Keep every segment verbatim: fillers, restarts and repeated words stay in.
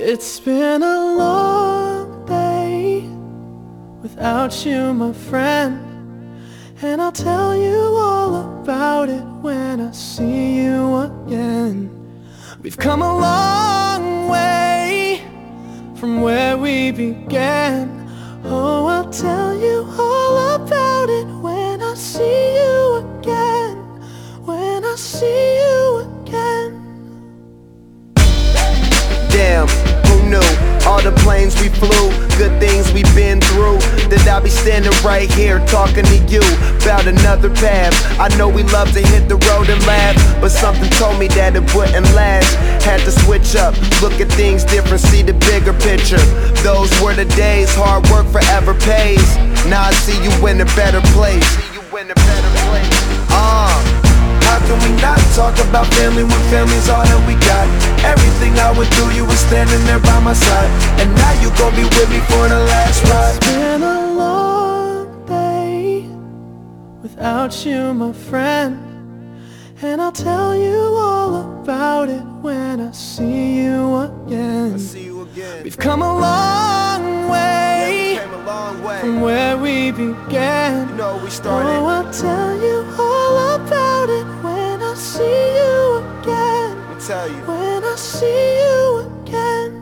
It's been a long day without you, my friend, and I'll tell you all about it when I see you again. We've come a long way from where we began. Oh, I'll tell you all about it when I see you again. When I see you again. Damn, who knew? All the planes we flew, good things we've been through, that I'll be standing right here talking to you about another path. I know we love to hit the road and laugh, but something told me that it wouldn't last. Had to switch up, look at things different, see the bigger picture. Those were the days, hard work forever pays. Now I see you in a better place. See you in a better place. Uh How can we not talk about family when family's all that we got? Everything I went through, you were standing there by my side, and now you gon' be with me for the last ride. It's been a long day without you, my friend, and I'll tell you all about it when I see you again. I see you again. We've come a long way, yeah, we came a long way from where we began. You know we started. Oh, I'll tell you all about it when I see you again. Let me tell you. When I see you again.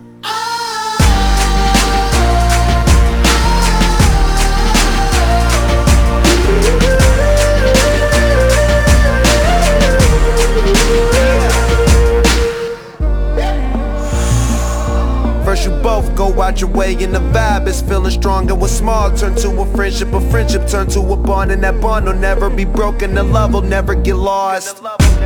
First you both go out your way and the vibe is feeling strong, and what's small turn to a friendship, a friendship turn to a bond, and that bond will never be broken, the love will never get lost.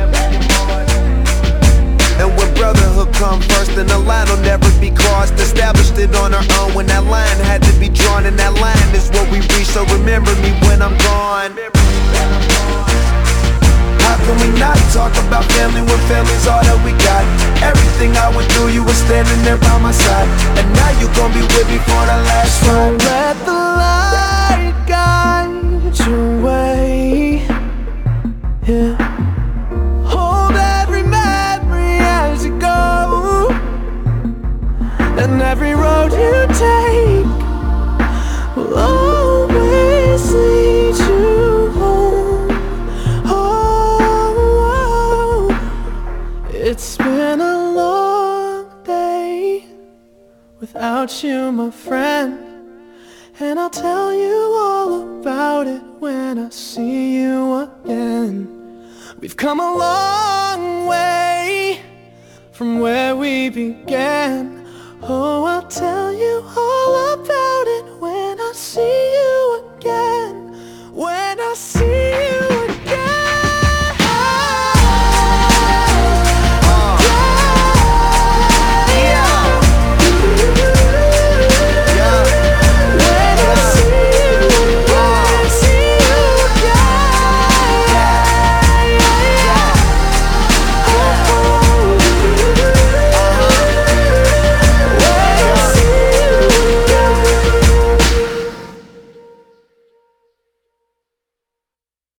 And when brotherhood come first, then the line will never be crossed. Established it on our own when that line had to be drawn, and that line is what we reach, so remember me when I'm gone. How can we not talk about family when family's all that we got? Everything I went through, you were standing there by my side, and now you gon' be with me for the last ride. Don't let the light guide your way, yeah. Hold every memory as you go, and every road you take will always lead you home. It's been a long day without you, my friend, and I'll tell you all about it when I see you again. We've come a long way from where we began.